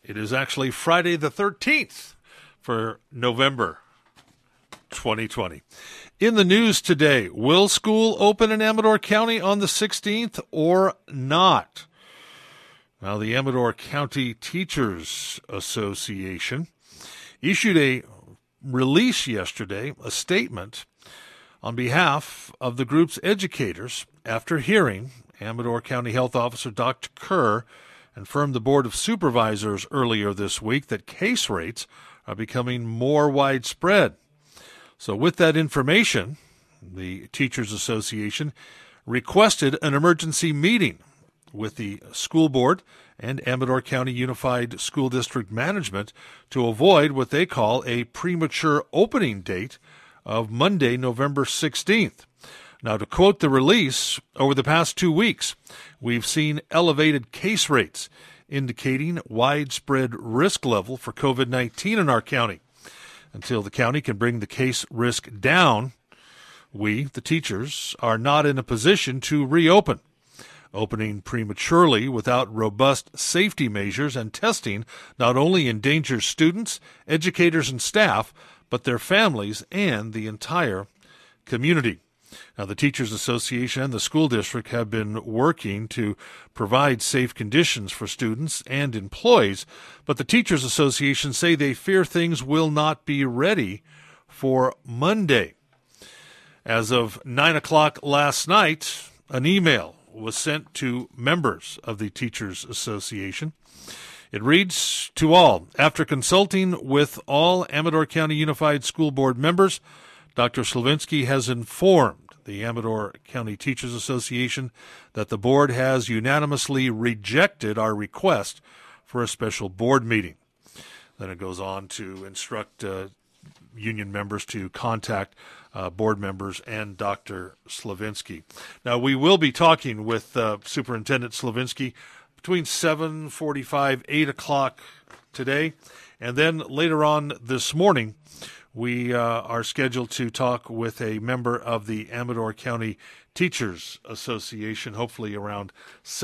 It is actually Friday the 13th for November 2020. In the news today, will school open in Amador County on the 16th or not? Now, the Amador County Teachers Association issued a release yesterday, a statement on behalf of the group's educators after hearing Amador County Health Officer Dr. Kerr informed the Board of Supervisors earlier this week that case rates are becoming more widespread. So with that information, the Teachers Association requested an emergency meeting with the school board and Amador County Unified School District management to avoid what they call a premature opening date of Monday, November 16th. Now, to quote the release, over the past 2 weeks, we've seen elevated case rates indicating widespread risk level for COVID-19 in our county. Until the county can bring the case risk down, we, the teachers, are not in a position to reopen. Opening prematurely without robust safety measures and testing not only endangers students, educators, and staff, but their families and the entire community. Now, the Teachers Association and the school district have been working to provide safe conditions for students and employees, but the Teachers Association say they fear things will not be ready for Monday. As of 9 o'clock last night, an email was sent to members of the Teachers Association. It reads, "To all, after consulting with all Amador County Unified School Board members, Dr. Slavinsky has informed the Amador County Teachers Association that the board has unanimously rejected our request for a special board meeting." Then it goes on to instruct union members to contact board members and Dr. Slavinsky. Now, we will be talking with Superintendent Slavinsky between 7:45, 8 o'clock today, and then later on this morning, we are scheduled to talk with a member of the Amador County Teachers Association, hopefully around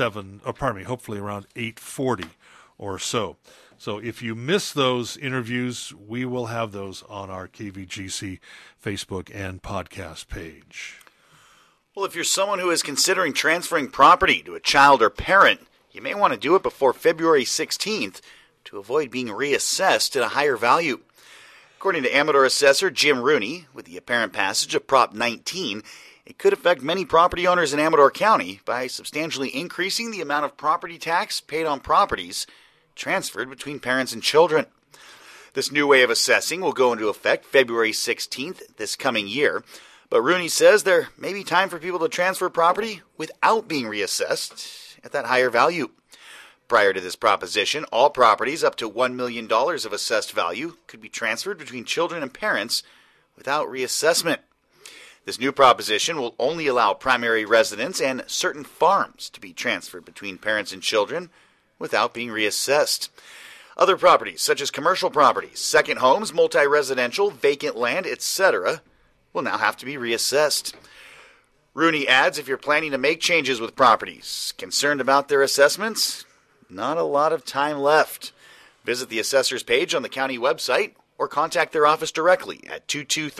8:40 or so. So if you miss those interviews, we will have those on our KVGC Facebook and podcast page. Well, if you're someone who is considering transferring property to a child or parent, you may want to do it before February 16th to avoid being reassessed at a higher value. According to Amador Assessor Jim Rooney, with the apparent passage of Prop 19, it could affect many property owners in Amador County by substantially increasing the amount of property tax paid on properties transferred between parents and children. This new way of assessing will go into effect February 16th this coming year, but Rooney says there may be time for people to transfer property without being reassessed at that higher value. Prior to this proposition, all properties up to $1 million of assessed value could be transferred between children and parents without reassessment. This new proposition will only allow primary residence and certain farms to be transferred between parents and children without being reassessed. Other properties, such as commercial properties, second homes, multi-residential, vacant land, etc., will now have to be reassessed. Rooney adds, if you're planning to make changes with properties, concerned about their assessments, not a lot of time left. Visit the assessor's page on the county website or contact their office directly at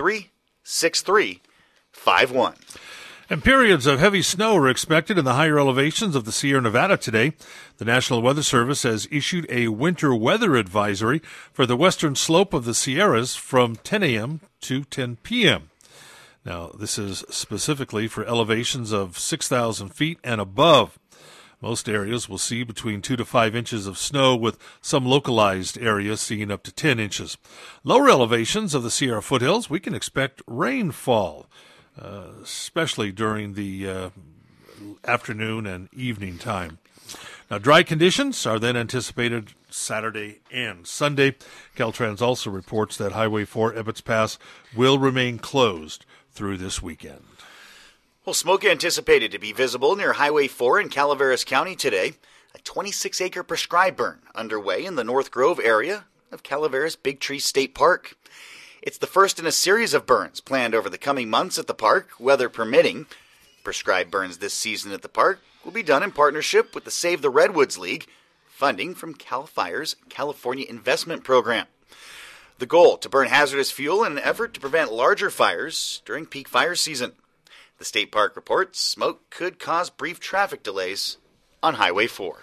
223-6351. And periods of heavy snow are expected in the higher elevations of the Sierra Nevada today. The National Weather Service has issued a winter weather advisory for the western slope of the Sierras from 10 a.m. to 10 p.m. Now, this is specifically for elevations of 6,000 feet and above. Most areas will see between 2 to 5 inches of snow, with some localized areas seeing up to 10 inches. Lower elevations of the Sierra foothills, we can expect rainfall, especially during the afternoon and evening time. Now, dry conditions are then anticipated Saturday and Sunday. Caltrans also reports that Highway 4 Ebbets Pass will remain closed through this weekend. Well, smoke anticipated to be visible near Highway 4 in Calaveras County today. A 26-acre prescribed burn underway in the North Grove area of Calaveras Big Tree State Park. It's the first in a series of burns planned over the coming months at the park, weather permitting. Prescribed burns this season at the park will be done in partnership with the Save the Redwoods League, funding from CAL FIRE's California Investment Program. The goal, to burn hazardous fuel in an effort to prevent larger fires during peak fire season. The state park reports smoke could cause brief traffic delays on Highway 4.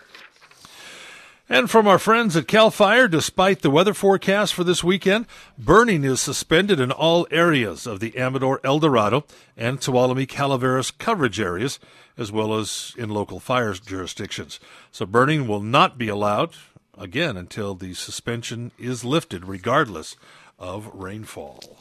And from our friends at CAL FIRE, despite the weather forecast for this weekend, burning is suspended in all areas of the Amador, El Dorado, and Tuolumne Calaveras coverage areas, as well as in local fire jurisdictions. So burning will not be allowed, again, until the suspension is lifted, regardless of rainfall.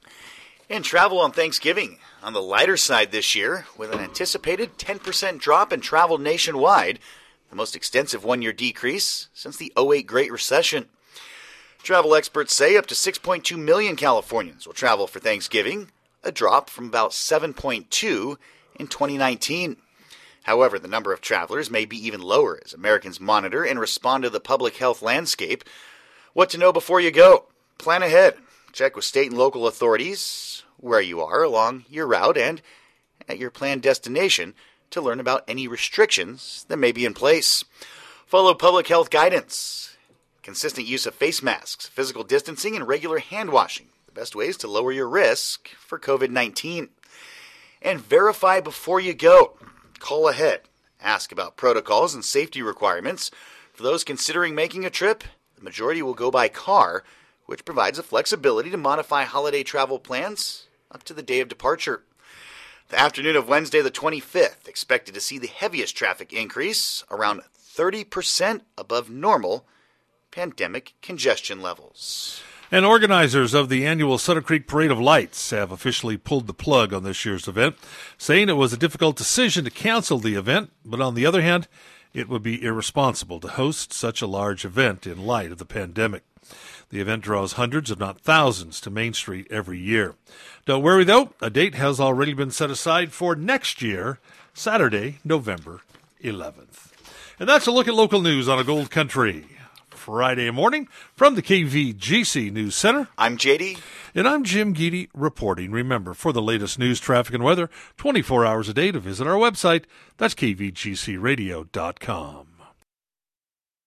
And travel on Thanksgiving on the lighter side this year, with an anticipated 10% drop in travel nationwide, the most extensive one-year decrease since the 2008 Great Recession. Travel experts say up to 6.2 million Californians will travel for Thanksgiving, a drop from about 7.2 in 2019. However, the number of travelers may be even lower as Americans monitor and respond to the public health landscape. What to know before you go? Plan ahead. Check with state and local authorities where you are along your route and at your planned destination to learn about any restrictions that may be in place. Follow public health guidance. Consistent use of face masks, physical distancing, and regular hand washing. The best ways to lower your risk for COVID-19. And verify before you go. Call ahead. Ask about protocols and safety requirements. For those considering making a trip, the majority will go by car, which provides a flexibility to modify holiday travel plans up to the day of departure. The afternoon of Wednesday the 25th, expected to see the heaviest traffic increase, around 30% above normal pandemic congestion levels. And organizers of the annual Sutter Creek Parade of Lights have officially pulled the plug on this year's event, saying it was a difficult decision to cancel the event, but on the other hand, it would be irresponsible to host such a large event in light of the pandemic. The event draws hundreds, if not thousands, to Main Street every year. Don't worry, though, a date has already been set aside for next year, Saturday, November 11th. And that's a look at local news on a Gold Country Friday morning from the KVGC News Center. I'm JD. And I'm Jim Geedy reporting. Remember, for the latest news, traffic, and weather, 24 hours a day to visit our website. That's kvgcradio.com.